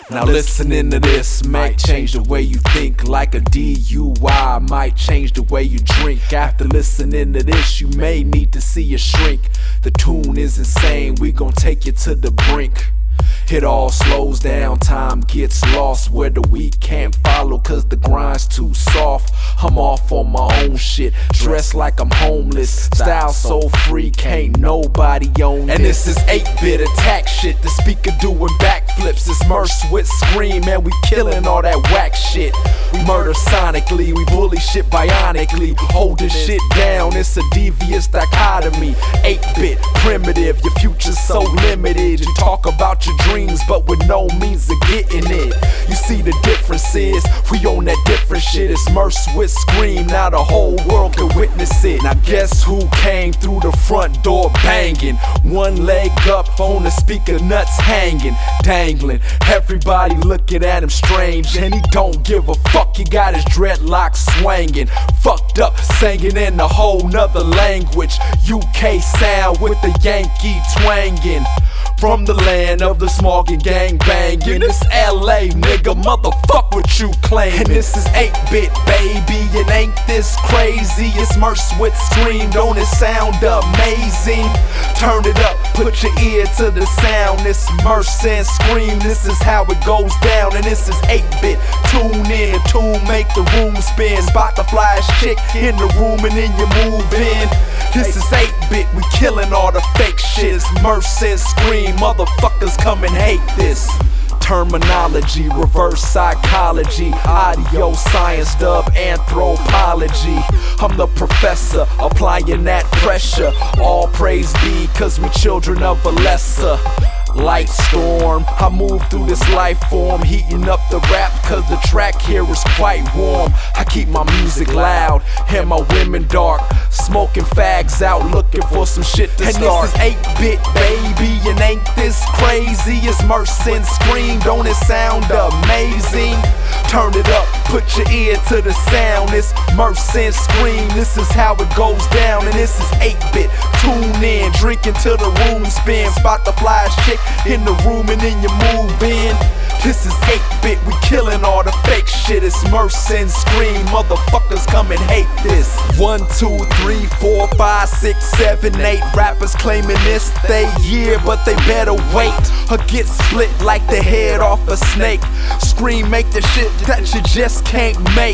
Now listening to this might change the way you think, like a DUI might change the way you drink. After listening to this, you may need to see a shrink. The tune is insane, we gon' take you to the brink. It all slows down, time gets lost where the weak can't follow cause the grind's too soft. I'm off on my own shit, dressed like I'm homeless, style so free, can't nobody own it. And this is 8-bit attack shit, the speaker doing backflips. It's Merce with Scream and we killing all that whack shit. We murder sonically, we bully shit bionically, hold this shit down, it's a devious dichotomy. 8-bit, primitive, your future's so limited. You talk about your dreams but with no means of getting it. You see the difference is, we own that different shit. It's Merce with Scream, now the whole world can witness it. Now guess who came through the front door banging? One leg up on the speaker, nuts hanging, dangling. Everybody looking at him strange and he don't give a fuck, he got his dreadlocks swanging. Fucked up, singing in a whole nother language, UK sound with the Yankee twanging. From the land of the smog and gang banging, it's LA, nigga, motherfuck what you claiming. And this is 8-bit, baby, and ain't this crazy? It's Merce with Scream, don't it sound amazing? Turn it up, put your ear to the sound. It's Merce and Scream, this is how it goes down. And this is 8-bit, tune in, tune make the room spin. Spot the flyest chick in the room and then you move in. This is 8-bit, we killing all the fake shit. It's Merce and Scream, motherfuckers come and hate this. Terminology, reverse psychology, audio science, dub anthropology. I'm the professor, applying that pressure. All praise be, cause we children of a lesser light storm. I move through this life form, heating up the rap cause the track here is quite warm. I keep my music loud and my women dark, smoking fags out looking for some shit to start. And this is 8-bit, baby, and ain't this crazy? It's Merce and Scream, don't it sound amazing? Turn it up, put your ear to the sound. It's Merce and Scream, this is how it goes down. And this is 8-bit, tune in, drinking till the room spin. Spot the flyest chick in the room and then you move in. This is 8-bit, we killing all the fake shit. It's Merce and Scream, motherfuckers come and hate this. 1, 2, 3, 4, 5, 6, 7, 8 rappers claiming this they year, but they better wait or get split like the head off a snake. Scream make the shit that you just can't make.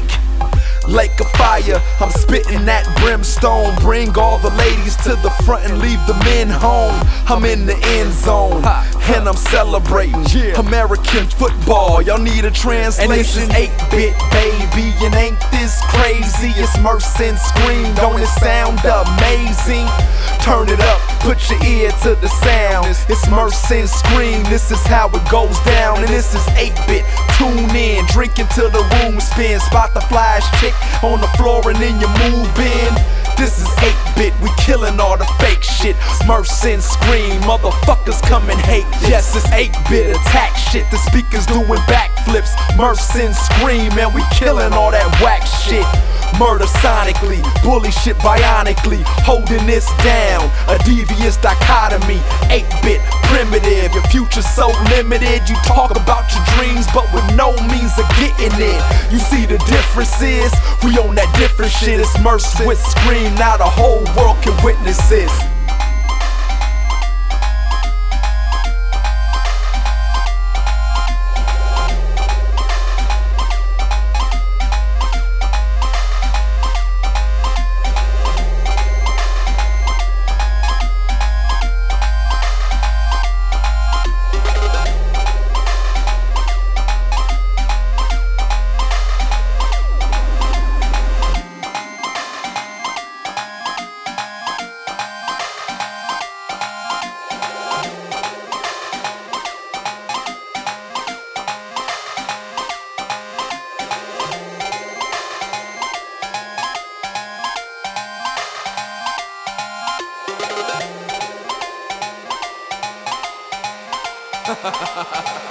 Lake of fire, I'm spitting that brimstone. Bring all the ladies to the front and leave the men home. I'm in the end zone and I'm celebrating American football. Y'all need a translation. And this is 8-bit, baby, and ain't this crazy? It's Merce and Scream, don't it sound amazing? Turn it up, put your ear to the sound. It's Merce and Scream, this is how it goes down. And this is 8-bit, tune in, drinking till the room spin. Spot the flyest chick on the floor and then you move in. This is 8-bit, we killing all the fake shit. Merce and Scream, motherfuckers come and hate this. Yes, it's 8-bit attack shit, the speakers doing backflips. Merce and Scream, and we killing all that whack shit. Murder sonically, bully shit bionically, holding this down, a devious dichotomy. 8-bit, primitive, your future's so limited. You talk about your dreams but with no means of getting it. You see the difference is, we own that different shit. It's Merce with Scream, now the whole world can witness this. Ha ha ha ha.